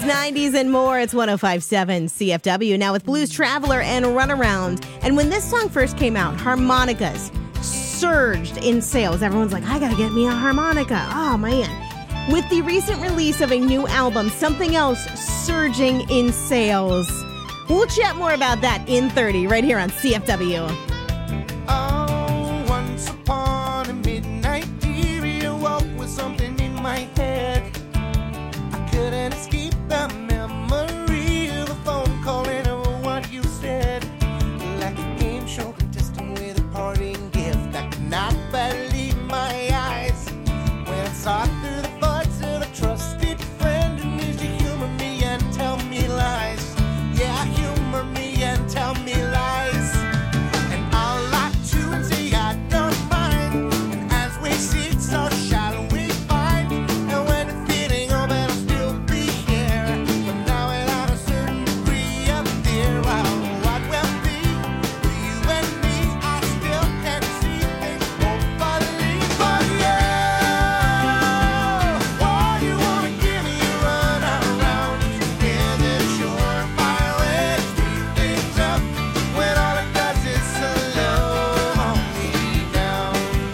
90s, and more. It's 105.7 CFW. Now with Blues Traveler and Runaround. And when this song first came out, harmonicas surged in sales. Everyone's like, I gotta get me a harmonica. Oh, man. With the recent release of a new album, something else surging in sales. We'll chat more about that in 30 right here on CFW. Oh, once upon a midnight dear, you woke with something in my head. I couldn't escape the memory of a phone call and of what you said. Like a game show contestant with a parting gift. I could not believe my eyes when I saw through the voice of a trusted friend who needs to humor me and tell me lies. Yeah, humor me and tell me lies. And I'll lie to and say I don't mind. And as we seek, so shall we find. And when the feeling over, I'll still be here. But now without a certain degree of fear, well, what will be with you and me? I still can't see things hopefully for you. Why you wanna give me a run around? Yeah, there's surefire way to speed things up when all it does is slow me down.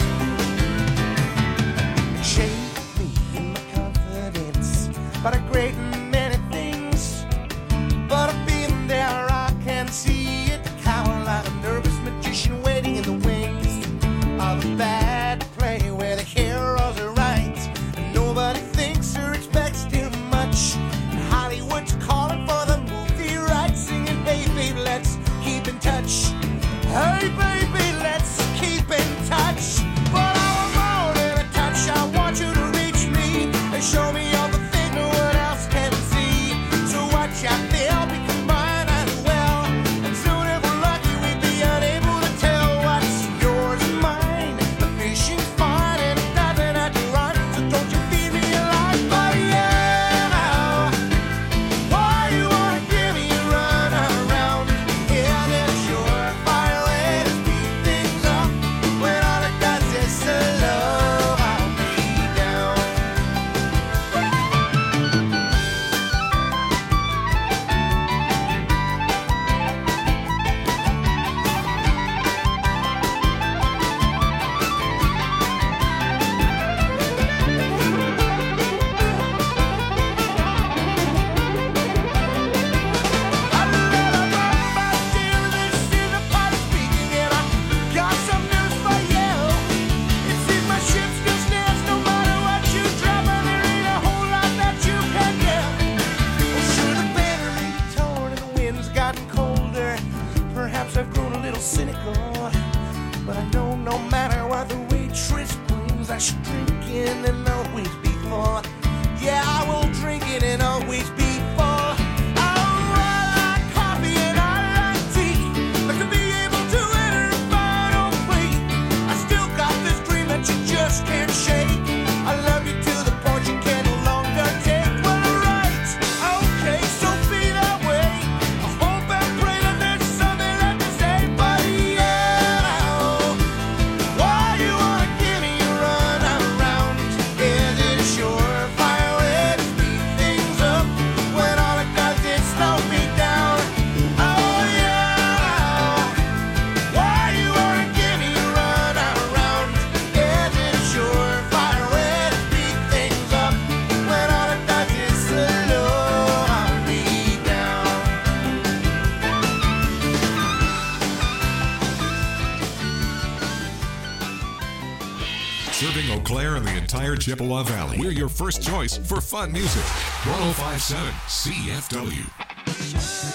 Shake me in my confidence about a great many things, but I've been there, I can see it. Cower like a nervous magician waiting in the wings of a bad play where the heroes are right and nobody thinks or expects too much. And Hollywood's calling for the movie rights, singing, hey baby, let's keep in touch. Hey baby, let's keep in touch. But I want more than a touch. I want you to reach me and show me all the things no one else can see. So watch out there, become mine as well. And soon if we're lucky, we'd be unable to tell what's yours and mine. The fishing's fine and it doesn't have to run. So don't you feed me alive, but yeah. Why you wanna give me a run around? Yeah, there's surefire way to speed things up when all it does is slow me down. I've grown a little cynical, but I know no matter what the waitress brings, I should drink it and always be full. Yeah, I will drink it and always be full. I like coffee and I like tea, but to be able to enter a final plea, I still got this dream that you just can't shake. I love you to the point you can no longer take. Well, right, okay, so be that way. I hope and pray that there's something left to say, but yeah. Why you wanna give me a run around? Is it a surefire way to speed things up when all it does is slow me down? Oh yeah. Why you wanna give me a run around? Is it a surefire way to speed things up when all it does is slow me down? Serving Eau Claire and the entire Chippewa Valley. We're your first choice for fun music. 105.7 CFW.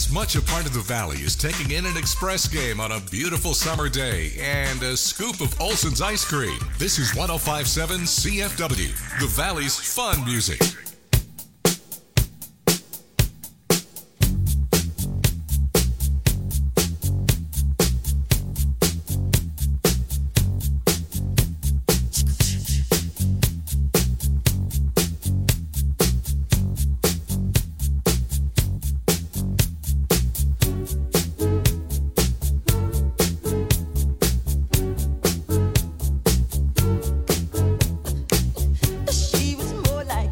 as much a part of the Valley as taking in an Express game on a beautiful summer day and a scoop of Olson's ice cream. This is 105.7 CFW, the Valley's fun music. She was more like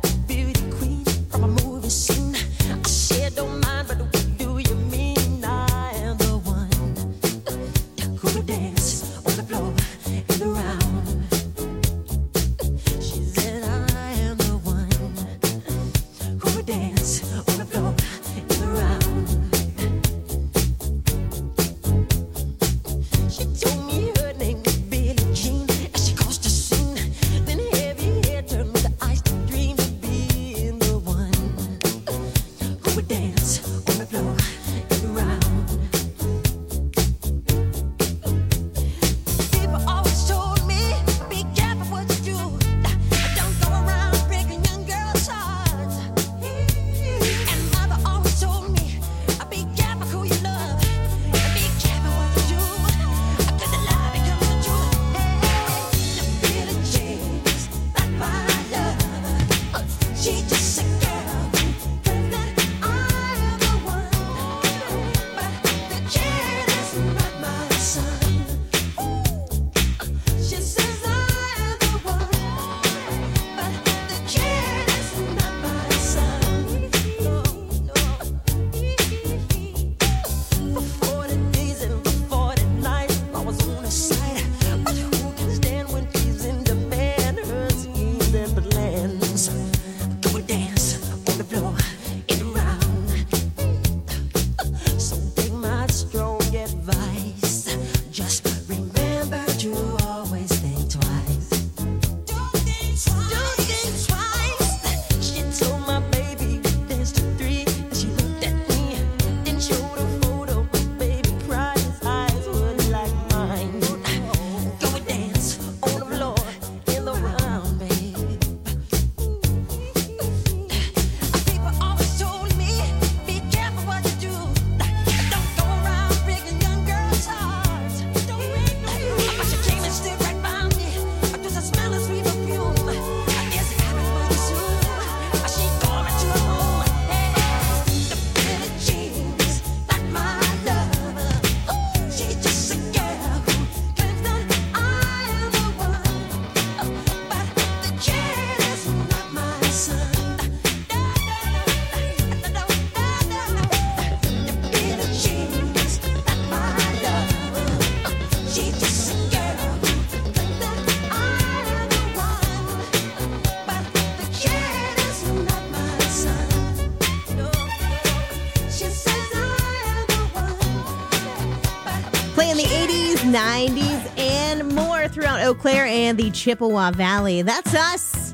Playing the 80s, 90s, and more throughout Eau Claire and the Chippewa Valley. That's us,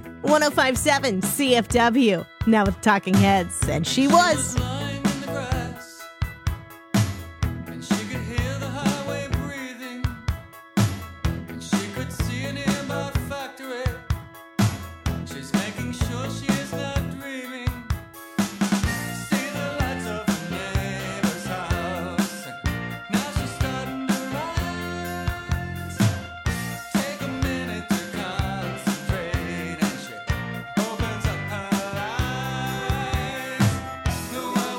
105.7 CFW. Now with Talking Heads, and she was. No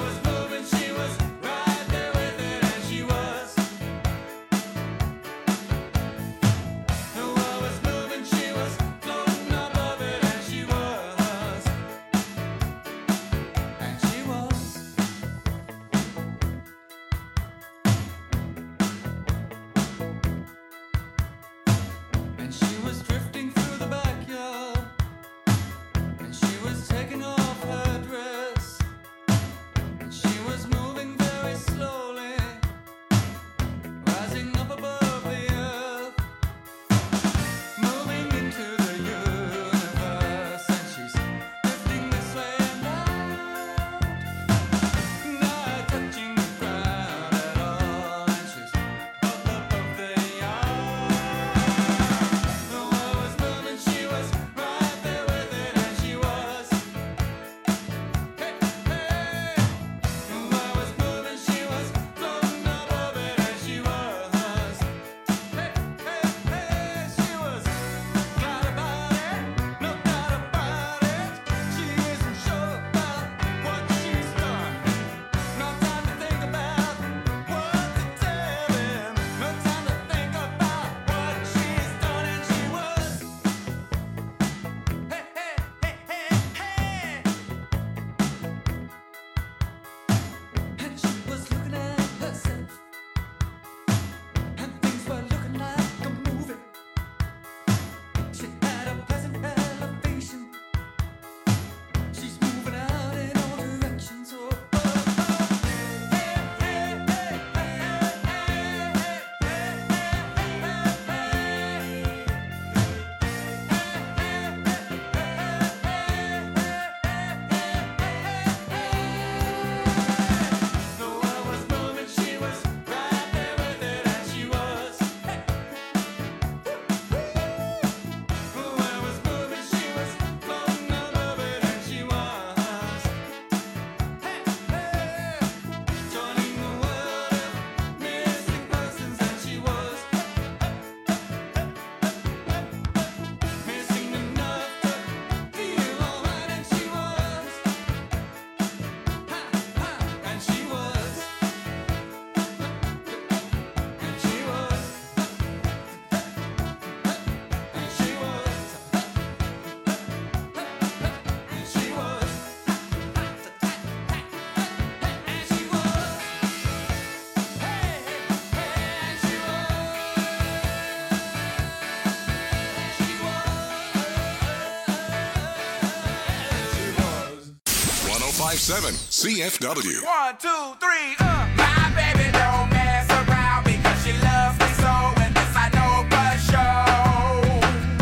1057 CFW. 1, 2, 3, My baby don't mess around because she loves me so, and this I know for sure.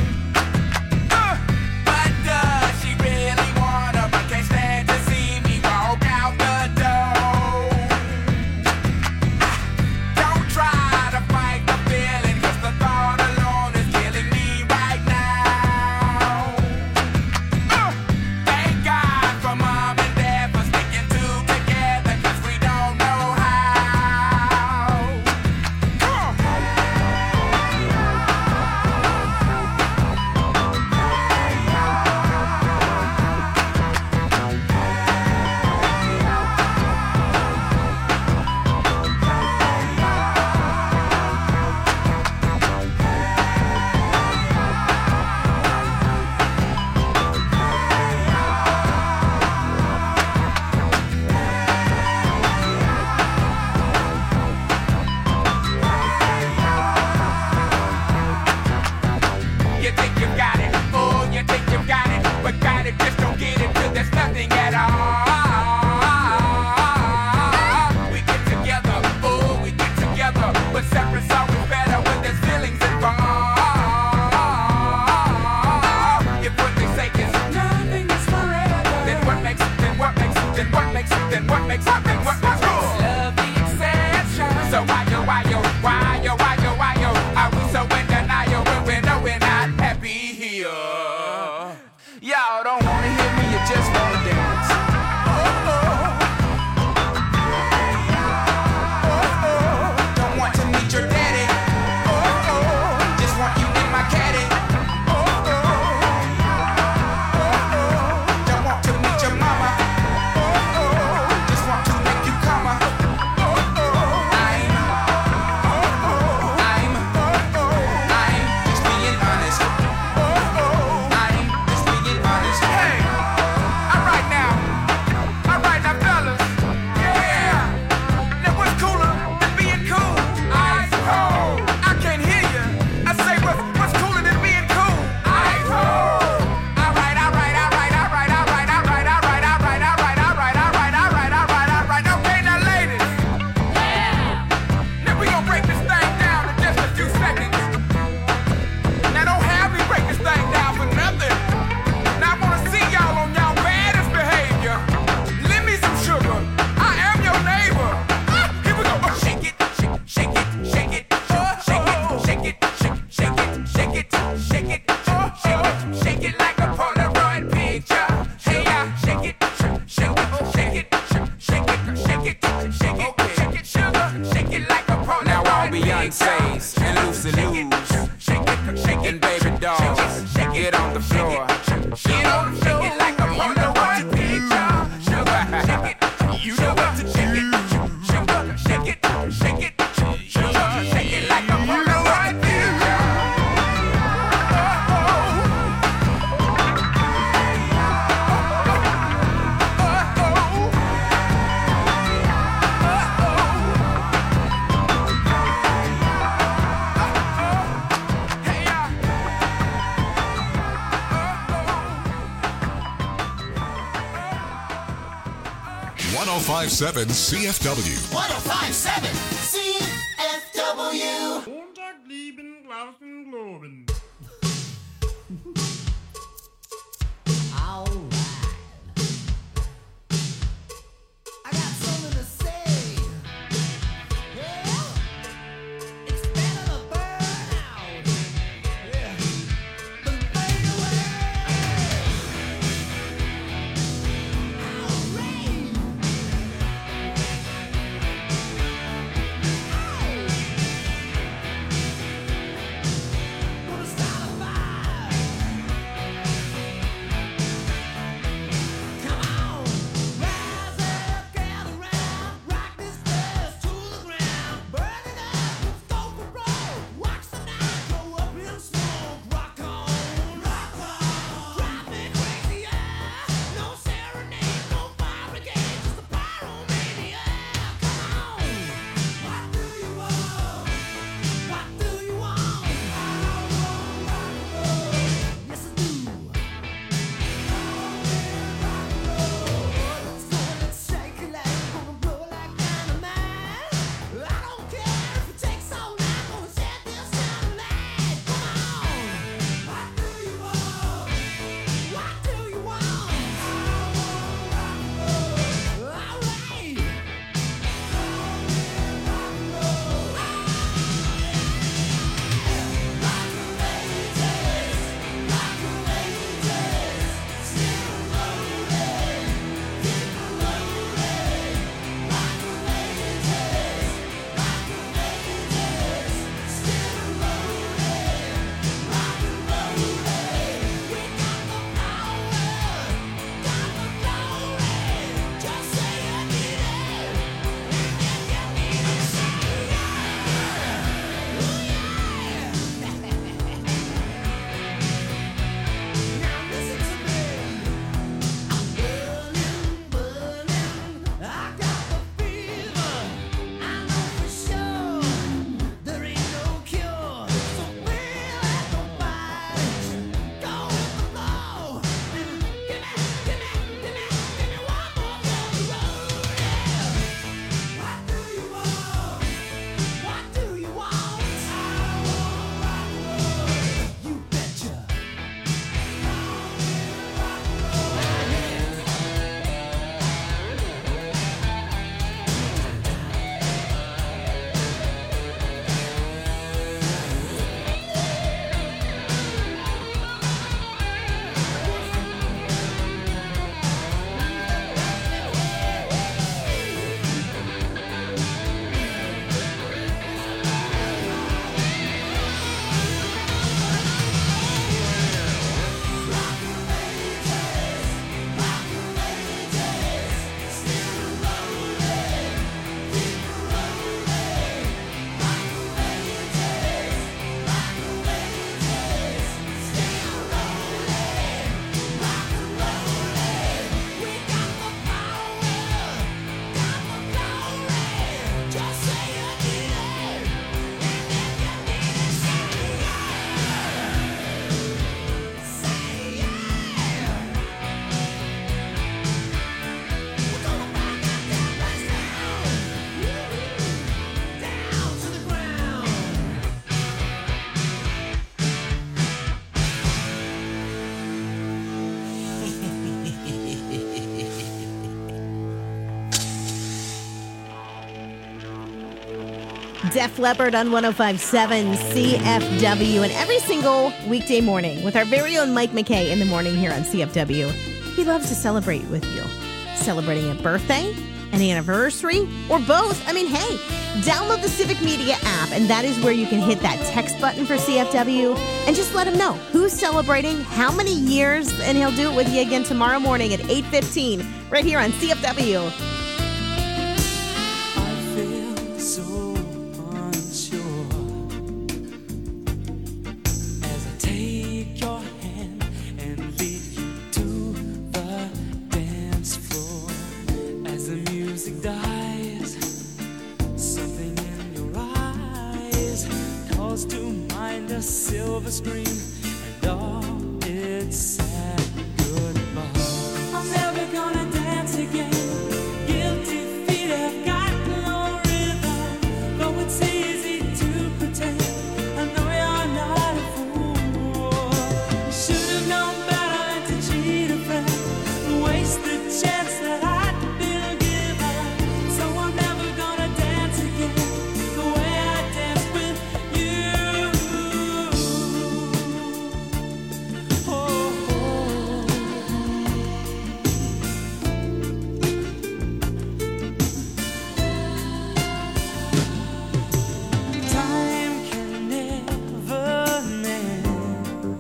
But does she really wanna, but can't stand to see me walk out the door? Don't try to fight the feeling, 'cause the thought alone is killing me right now. Thank God for mom and dad for sticking together, 'cause we don't know how. Come on. You think you got it, oh, you think you got it, but got it, just don't get it till there's nothing at all. We get together, oh, we get together, but separate's always better when there's feelings involved. If what they say is nothing is forever, then what makes it, then what makes it, then what makes it, then what makes it, then what makes it? Love the exception. So why yo, are we so in denial when we know we're not happy here? Y'all don't wanna hear me, you just wanna dance. Don't want to meet your daddy. Just want you in my caddy. Don't want to meet your mama. Just want to make you come. I'm just being honest. I'm just being honest. Hey, alright now, fellas. Yeah. Now what's cooler than being cool? Ice cold. I can't hear you. I say what's cooler than being cool? Ice cold. Alright. Okay, now ladies. Now we gon' break this thing down in just a few seconds. Now don't have me break this thing down for nothing. Now I wanna see y'all on y'all baddest behavior. Lend me some sugar. I am your neighbor. Here we go. Shake it, shake it, shake it, shake it, shake it, shake it, shake it, shake it, shake it like a Polaroid picture. Hey, shake it, shake it, shake it, shake it, shake it, shake it, shake it, sugar, shake it like a Polaroid. Now all Beyonce's and Lucy Lou's and baby dolls, get on the floor. Get on the floor. Shake it like a Polaroid picture. Sugar, shake it. You know what to shake it. Sugar, shake it, shake it, sugar, shake it like a Polaroid picture. Hey, 1057 CFW. 1057 CFW. Montag, lieben, glauben, globen. I got something to say. Yeah. It's better to burn out. Yeah. Than fade away. Gonna stop Def Leppard on 105.7 CFW. And every single weekday morning with our very own Mike McKay in the morning here on CFW, he loves to celebrate with you. Celebrating a birthday, an anniversary, or both. I mean, hey, download the Civic Media app, and that is where you can hit that text button for CFW and just let him know who's celebrating, how many years, and he'll do it with you again tomorrow morning at 8:15 right here on CFW. I feel so unsure as I take your hand and lead you to the dance floor. As the music dies, something in your eyes calls to mind a silver screen and all its sad goodbye. I'm never gonna dance again. Guilty feet have got no rhythm. Though it's easy to pretend, I know you're not a fool. You should have known better than to cheat a friend, waste the chance that I'd been given. So I'm never gonna dance again the way I danced with you. Oh. Time can never mend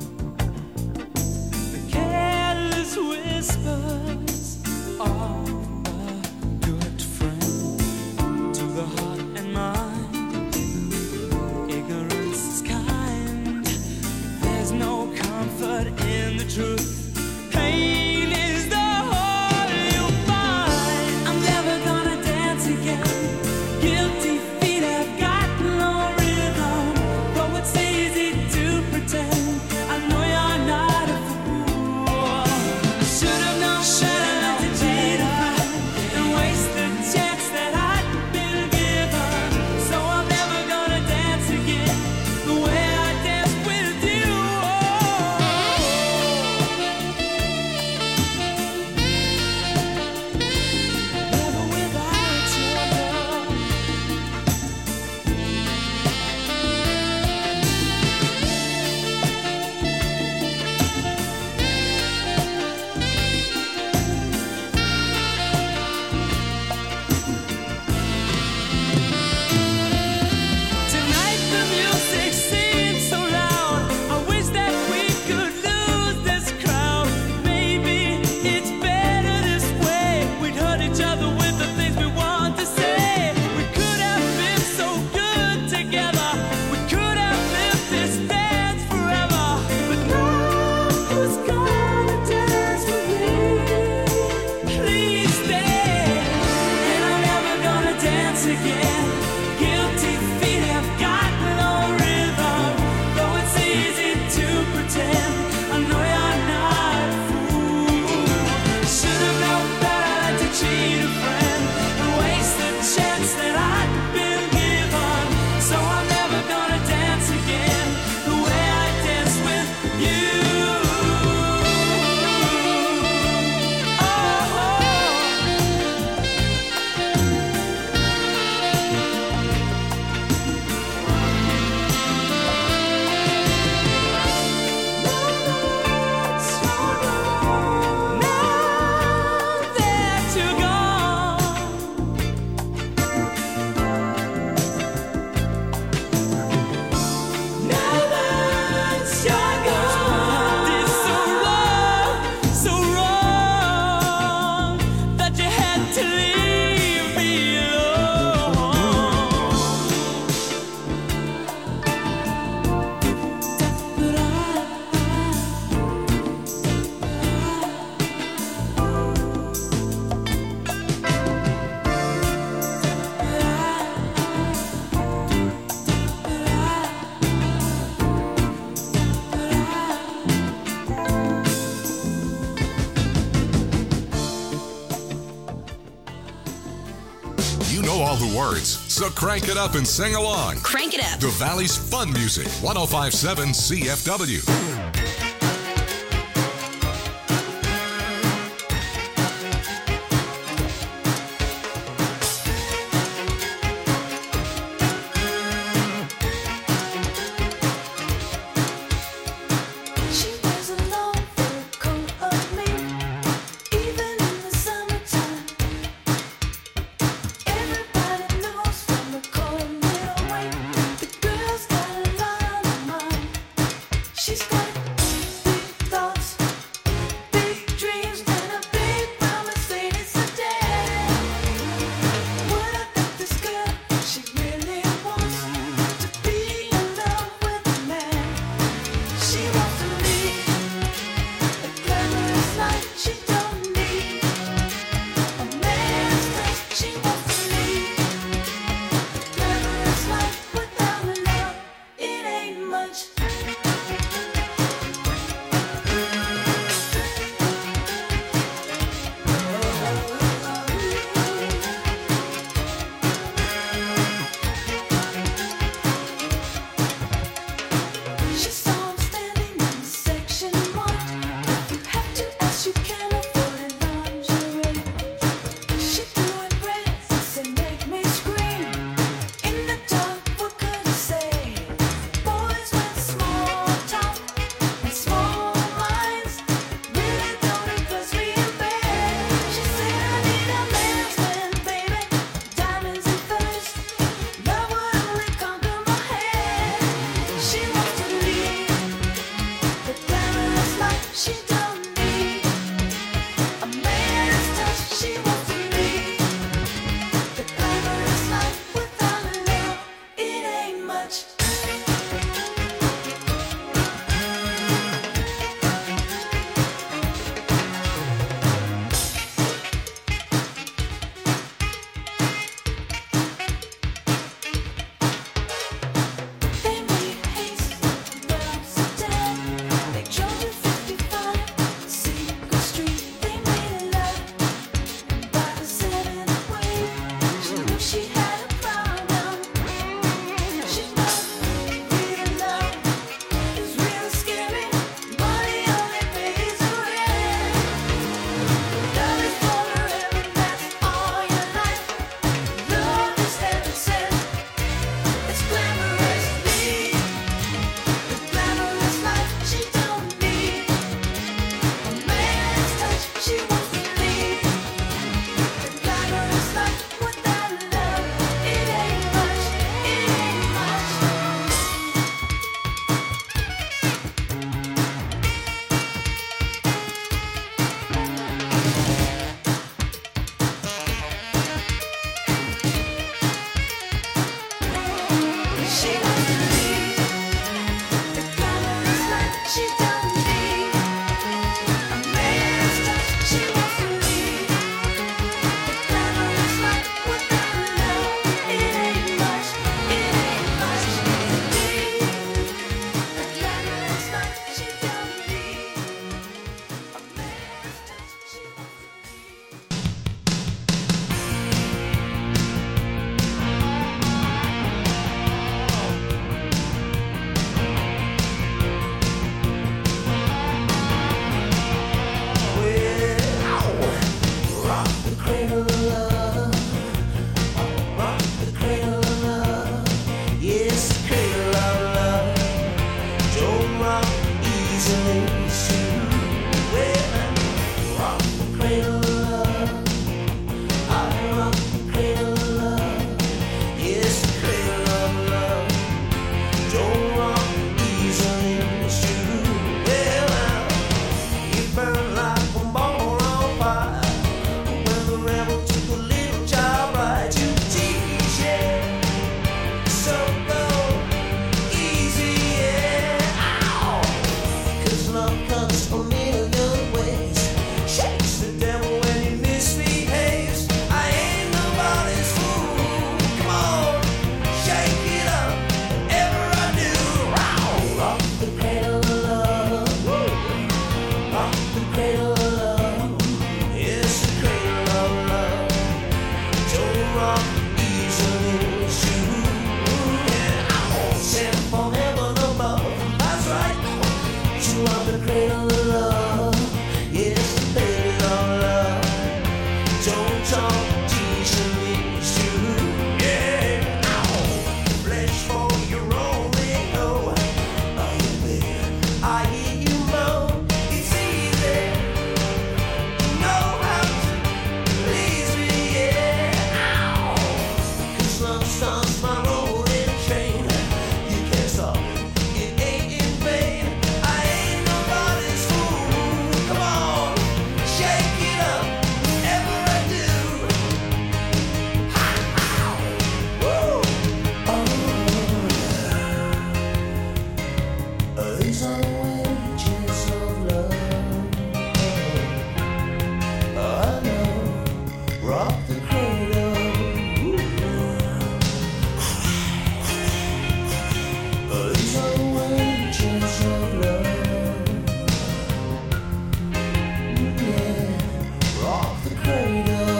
the careless whispers of a good friend. To the heart and mind, ignorance is kind. There's no comfort in the truth. Pain is the whole you'll find. I'm never gonna dance again. Guilty feet have got no rhythm. Though it's easy to pretend, I know you're not a fool. I should have known better to cheat a friend and waste the chance that I'd been given. So I'm never gonna dance again the way I danced with you. Never without your love. Tonight the music seems so loud. I wish that we could lose this crowd. Maybe it's better this way. We'd hurt each other with the things we want to say. We could have been so good together. We could have lived this dance forever. But now who's gonna dance with me? Please stay. And I'm never gonna dance again. Guilty feet have got no rhythm. Though it's easy to pretend, I know you're not a fool. Should have known better to cheat a friend and waste the chance that I'd been given. So I'm never gonna dance again the way I danced with you. Now that you're gone, now that you're gone, it's so wrong that you had to leave me You know all the words, so crank it up and sing along. Crank it up. The Valley's fun music, 105.7 CFW. She's got big thoughts, big dreams, and a big promise, ain't it so dead? What about this girl? She really wants to be in love with a man. She wants to lead a glamorous life. She don't need a man's touch. She wants to lead a glamorous life without love. It ain't much. She saw him standing in section 1. If you have to ask, you can afford it lingerie. She threw in breasts and make me scream. In the dark, what could I say? Boys with small talk and small minds really don't impress me in bed. She said I need a man's man, baby, diamonds and feathers. Love would only conquer my head. She wants to lead the glamorous life. She don't need a man's touch. She wants to lead the glamorous life without love. It ain't much. They made haste around Sedan. They drove to 55 Secret Street. They made love by the 7th wave. She knew she had a problem. She knew real love is real scary. Money only pays the rent. Love is forever, that's all your life. Love is heaven sent. It's glamorous, lead the glamorous life. She don't need a man's touch. She wants to lead the glamorous life without love. It ain't much, it ain't much. She wants to lead the glamorous life. She don't need a man's touch. She wants to lead the glamorous life without love. It ain't much, it ain't much. Lead the glamorous life. She don't need a man's touch. She wants to lead. Rock the cradle of love. Rock the cradle of love. Yes, the cradle of love. Don't rock easily, it's true. Well, rock the cradle of love. I rock the cradle of love. Yes, the cradle of love. Don't rock easily, it's true. Well, you burn like a ball on fire. When the rebel took a little child right to teach it. So go easy, yeah. Ow. 'Cause love These are the wages of love. I know, rock the cradle. These are the wages of love. Yeah, rock the cradle.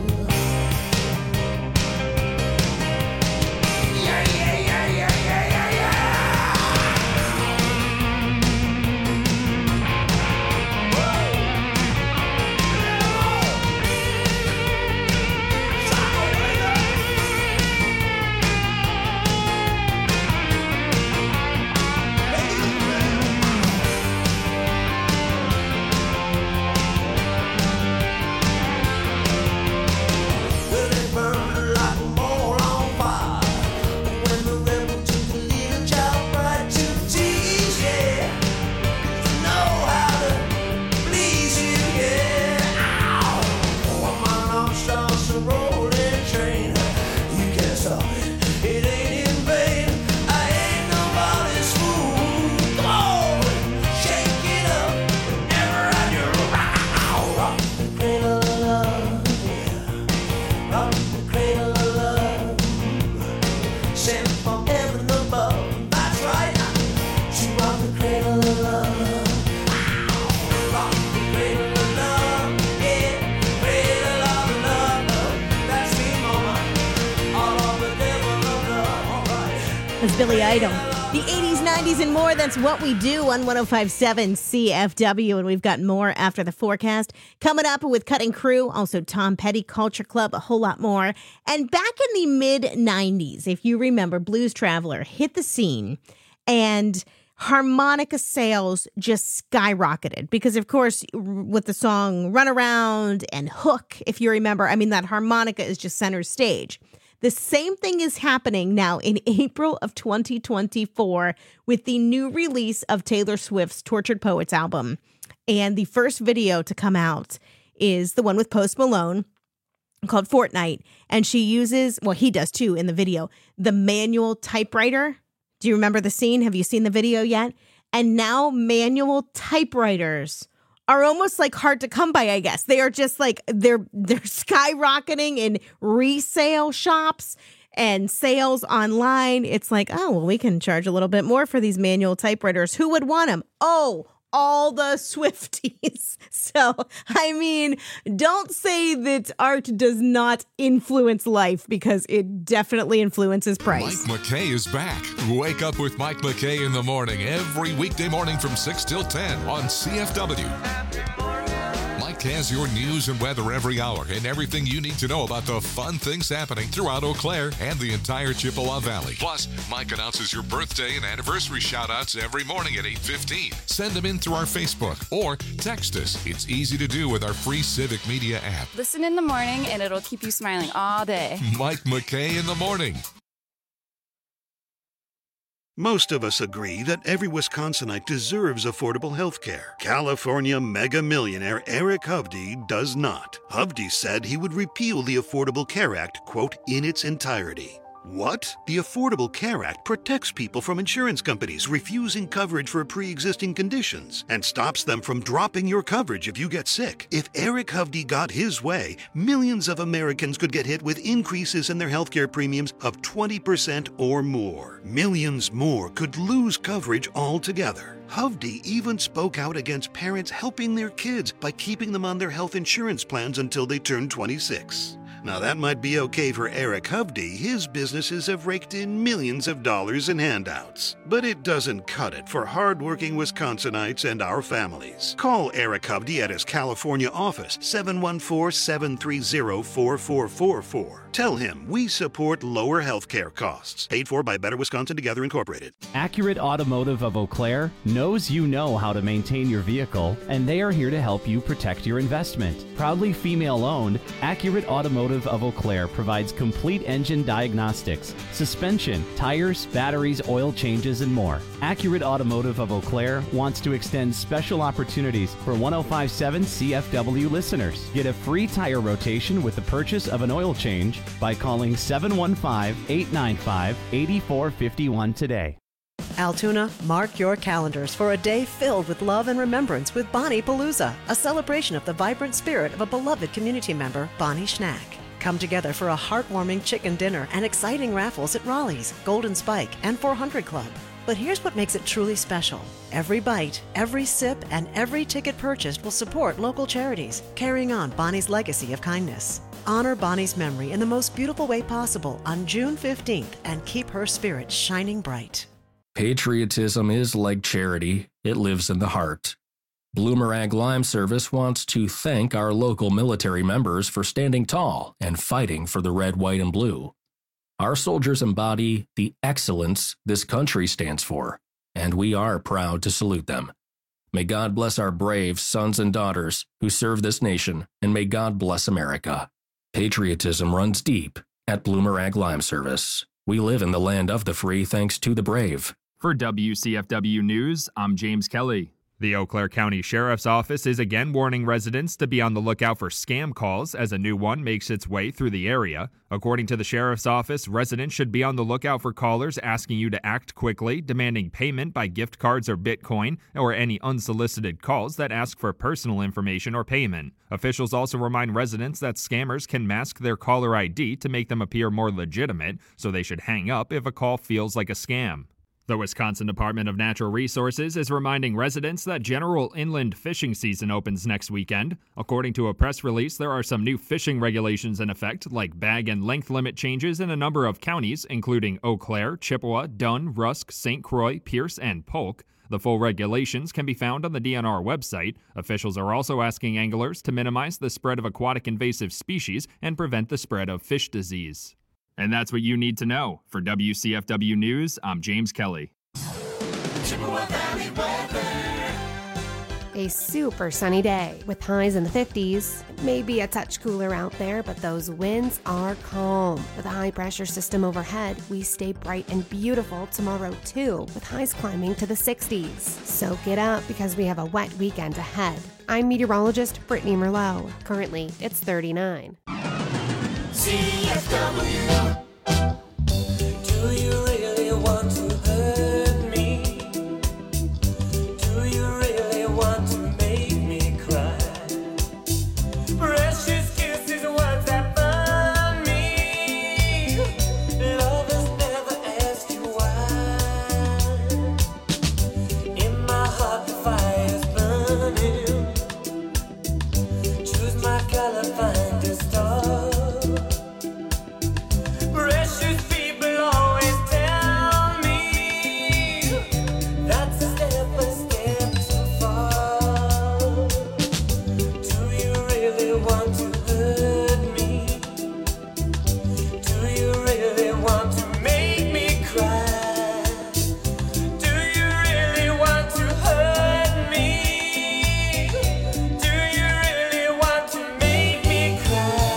Yeah, yeah, yeah, yeah, yeah, yeah, yeah. Well, they burned like a mole on fire. When the rebel took the little child right to tease, yeah. To know how to please you, yeah. Ow! One man on starts a rolling train. You can't stop it, it ain't in vain. I ain't nobody's fool. Come on, shake it up, never on your rock the cradle of love, yeah. Rock the cradle of love, sent from heaven above. That's right, to rock the cradle of love. Rock the cradle of love, yeah. Cradle of love, that's me, mama. All of the devil of love, alright. That's Billy Idol. The 80s, 90s, and more. That's what we do on 105.7 CFW. And we've got more after the forecast. Coming up with Cutting Crew, also Tom Petty, Culture Club, a whole lot more. And back in the mid-90s, if you remember, Blues Traveler hit the scene and harmonica sales just skyrocketed. Because, of course, with the song Run Around and Hook, if you remember, I mean, that harmonica is just center stage. The same thing is happening now in April of 2024 with the new release of Taylor Swift's Tortured Poets album. And the first video to come out is the one with Post Malone called Fortnite. And she uses, well, he does too in the video, the manual typewriter. Do you remember the scene? Have you seen the video yet? And now manual typewriters are almost like hard to come by, I guess. They are just like, they're skyrocketing in resale shops and sales online. It's like, oh, well, we can charge a little bit more for these manual typewriters. Who would want them? Oh, all the Swifties. So, I mean, don't say that art does not influence life, because it definitely influences price. Mike McKay is back. Wake up with Mike McKay in the morning every weekday morning from 6 till 10 on CFW. Mike has your news and weather every hour and everything you need to know about the fun things happening throughout Eau Claire and the entire Chippewa Valley. Plus, Mike announces your birthday and anniversary shout-outs every morning at 8:15. Send them in through our Facebook or text us. It's easy to do with our free Civic Media app. Listen in the morning and it'll keep you smiling all day. Mike McKay in the morning. Most of us agree that every Wisconsinite deserves affordable health care. California mega millionaire Eric Hovde does not. Hovde said he would repeal the Affordable Care Act, quote, in its entirety. What? The Affordable Care Act protects people from insurance companies refusing coverage for pre-existing conditions and stops them from dropping your coverage if you get sick. If Eric Hovde got his way, millions of Americans could get hit with increases in their healthcare premiums of 20% or more. Millions more could lose coverage altogether. Hovde even spoke out against parents helping their kids by keeping them on their health insurance plans until they turn 26. Now that might be okay for Eric Hovde. His businesses have raked in millions of dollars in handouts. But it doesn't cut it for hardworking Wisconsinites and our families. Call Eric Hovde at his California office, 714-730-4444. Tell him we support lower healthcare costs. Paid for by Better Wisconsin Together Incorporated. Accurate Automotive of Eau Claire knows you know how to maintain your vehicle, and they are here to help you protect your investment. Proudly female-owned, Accurate Automotive of Eau Claire provides complete engine diagnostics, suspension, tires, batteries, oil changes, and more. Accurate Automotive of Eau Claire wants to extend special opportunities for 105.7 CFW listeners. Get a free tire rotation with the purchase of an oil change by calling 715-895-8451 today. Altoona, mark your calendars for a day filled with love and remembrance with Bonnie Palooza, a celebration of the vibrant spirit of a beloved community member, Bonnie Schnack. Come together for a heartwarming chicken dinner and exciting raffles at Raleigh's, Golden Spike, and 400 Club. But here's what makes it truly special. Every bite, every sip, and every ticket purchased will support local charities, carrying on Bonnie's legacy of kindness. Honor Bonnie's memory in the most beautiful way possible on June 15th and keep her spirit shining bright. Patriotism is like charity. It lives in the heart. Bloomer Ag Lime Service wants to thank our local military members for standing tall and fighting for the red, white, and blue. Our soldiers embody the excellence this country stands for, and we are proud to salute them. May God bless our brave sons and daughters who serve this nation, and may God bless America. Patriotism runs deep at Bloomer Ag Lime Service. We live in the land of the free thanks to the brave. For WCFW News, I'm James Kelly. The Eau Claire County Sheriff's Office is again warning residents to be on the lookout for scam calls as a new one makes its way through the area. According to the Sheriff's Office, residents should be on the lookout for callers asking you to act quickly, demanding payment by gift cards or Bitcoin, or any unsolicited calls that ask for personal information or payment. Officials also remind residents that scammers can mask their caller ID to make them appear more legitimate, so they should hang up if a call feels like a scam. The Wisconsin Department of Natural Resources is reminding residents that general inland fishing season opens next weekend. According to a press release, there are some new fishing regulations in effect, like bag and length limit changes in a number of counties, including Eau Claire, Chippewa, Dunn, Rusk, St. Croix, Pierce, and Polk. The full regulations can be found on the DNR website. Officials are also asking anglers to minimize the spread of aquatic invasive species and prevent the spread of fish disease. And that's what you need to know. For WCFW News, I'm James Kelly. Chippewa Valley weather. A super sunny day with highs in the 50s. Maybe a touch cooler out there, but those winds are calm. With a high pressure system overhead, we stay bright and beautiful tomorrow too, with highs climbing to the 60s. So get up because we have a wet weekend ahead. I'm meteorologist Brittany Merlot. Currently, it's 39. CFW. Do you really want to hurt me? Do you really want to make me cry? Precious kisses, words that burn me. Lovers never ask you why. In my heart the fire's burning. Choose my color, find a star. Precious people always tell me that's a step too far. Do you really want to hurt me? Do you really want to make me cry? Do you really want to hurt me? Do you really want to make me cry?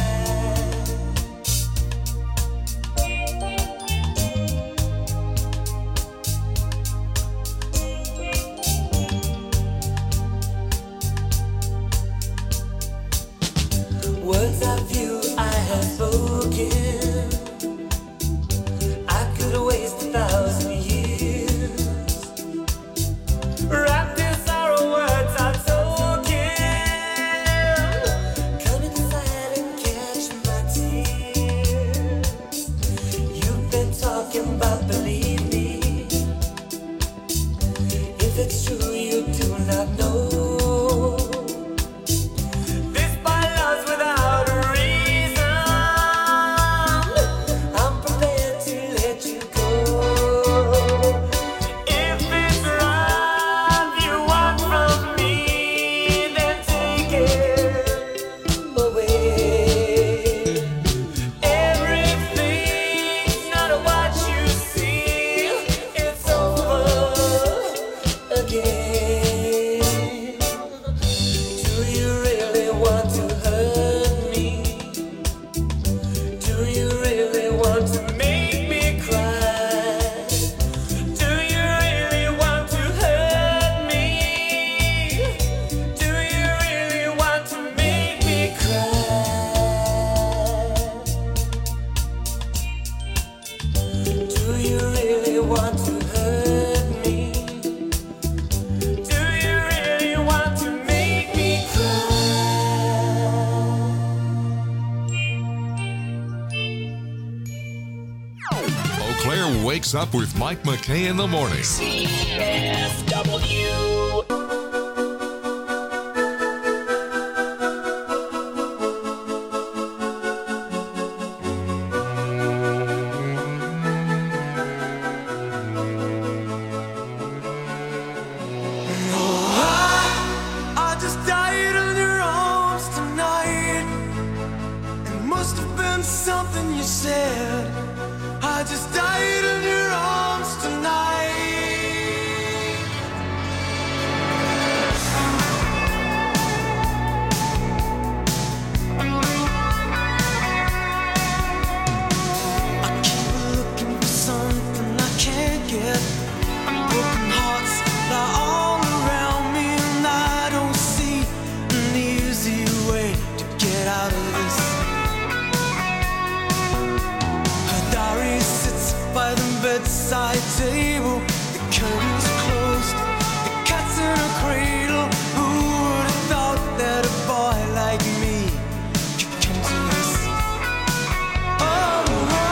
Words of you I have spoken. I could waste 1,000 years. Wrapped in sorrow, words are token. Come inside and catch my tears. You've been talking about believe me. If it's true, you do not know. This by love's without a reason. I'm prepared to let you go. If it's love you want from me, then take it away. Everything's not what you see. It's over again. wakes up with Mike McKay in the morning. CFW. I just died in your arms tonight. It must have been something you said. I just died in your arms tonight. I keep looking for something I can't get. Broken hearts lie all around me, and I don't see an easy way to get out of this. Her diary sits by the bedside table. The curtains are closed, the cat's in a cradle. Who would have thought that a boy like me could come to this? Oh,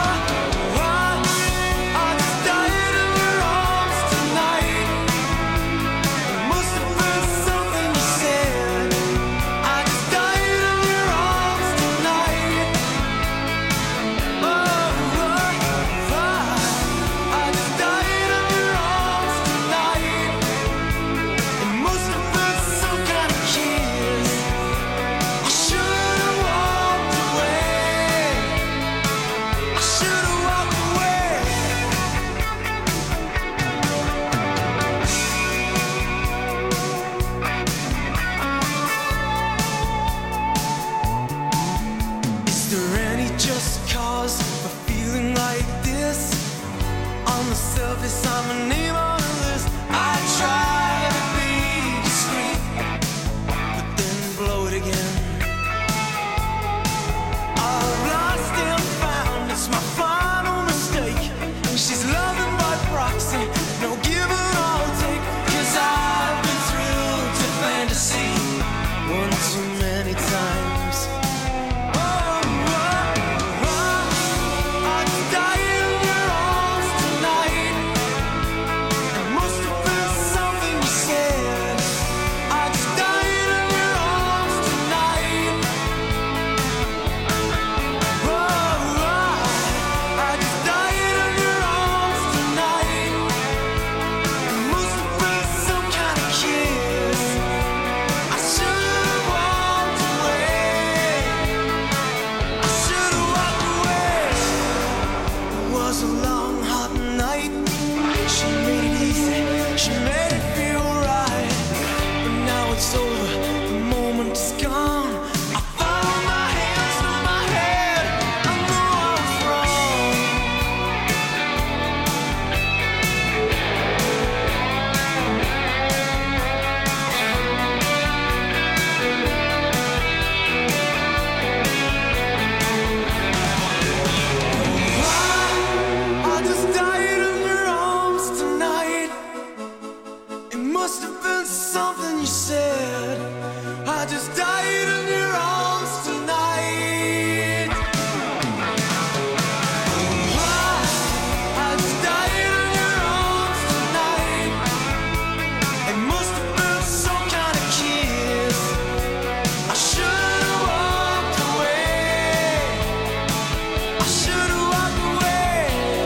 I just died in your arms tonight. It must have been something you said. I just died in your arms tonight. Oh, I just died in your arms tonight. It must have been some kind of kiss. I should have walked away. I should have walked away. Is there any just cause for feeling like this? On the surface, I'm a name on a list. I try to be discreet, but then blow it again. I've lost and found, it's my final mistake. And she's loving by proxy, no give and I'll take. 'Cause I've been thrilled to fantasy one too many times. I just died in your arms tonight. It must have been something you said. I just died in your arms tonight. I just died in your arms tonight. It must have been some kind of kiss. I should have walked away. I should have walked away. It was a long, hot night. She made it easy. She made it feel right. But now it's over. The moment is gone. I found my hands to my head. I know I was wrong. I just died in your arms tonight. It must have been something you said. I just died in your arms tonight. I just died in your arms tonight. It must have been some kind of kiss. I should have walked away. I should have walked away.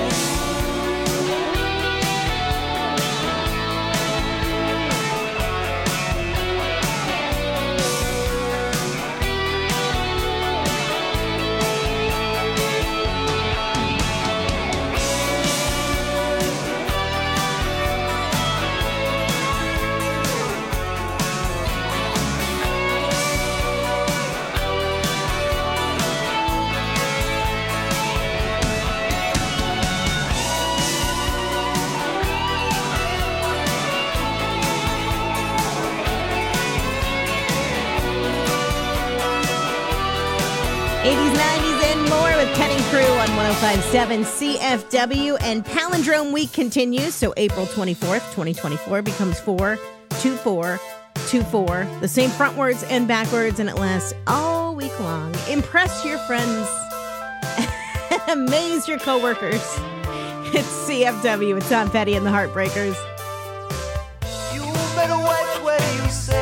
Kenny Crew on 105.7 CFW, and Palindrome Week continues. So April 24th, 2024 becomes 42424. The same frontwards and backwards, and it lasts all week long. Impress your friends. Amaze your coworkers. It's CFW. It's Tom Petty and the Heartbreakers. You better watch what you say.